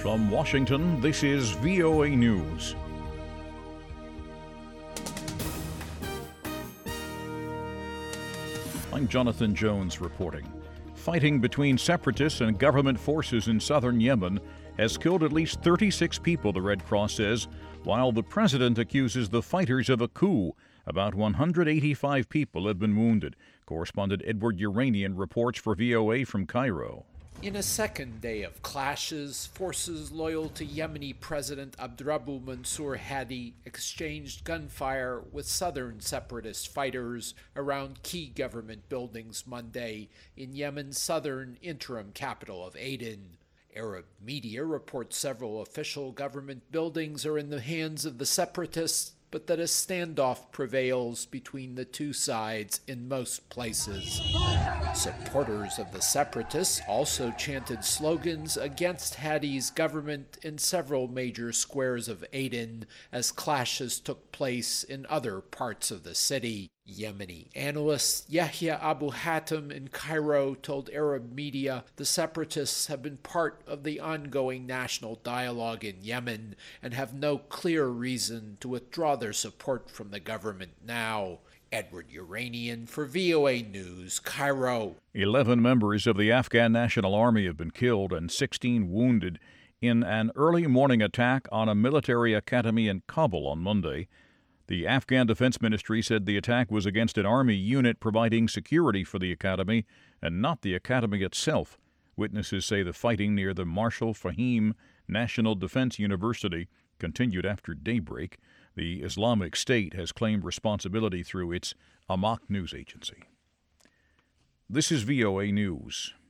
From Washington, this is VOA News. I'm Jonathan Jones reporting. Fighting between separatists and government forces in southern Yemen has killed at least 36 people, the Red Cross says, while the president accuses the fighters of a coup. About 185 people have been wounded. Correspondent Edward Uranian reports for VOA from Cairo. In a second day of clashes, forces loyal to Yemeni President Abdrabbuh Mansour Hadi exchanged gunfire with southern separatist fighters around key government buildings Monday in Yemen's southern interim capital of Aden. Arab media report several official government buildings are in the hands of the separatists, but that a standoff prevails between the two sides in most places. Supporters of the separatists also chanted slogans against Hadi's government in several major squares of Aden as clashes took place in other parts of the city. Yemeni analyst Yahya Abu Hatem in Cairo told Arab media the separatists have been part of the ongoing national dialogue in Yemen and have no clear reason to withdraw their support from the government now. Edward Uranian for VOA News, Cairo. 11 members of the Afghan National Army have been killed and 16 wounded in an early morning attack on a military academy in Kabul on Monday. The Afghan Defense Ministry said the attack was against an army unit providing security for the academy and not the academy itself. Witnesses say the fighting near the Marshal Fahim National Defense University continued after daybreak. The Islamic State has claimed responsibility through its Amaq news agency. This is VOA News.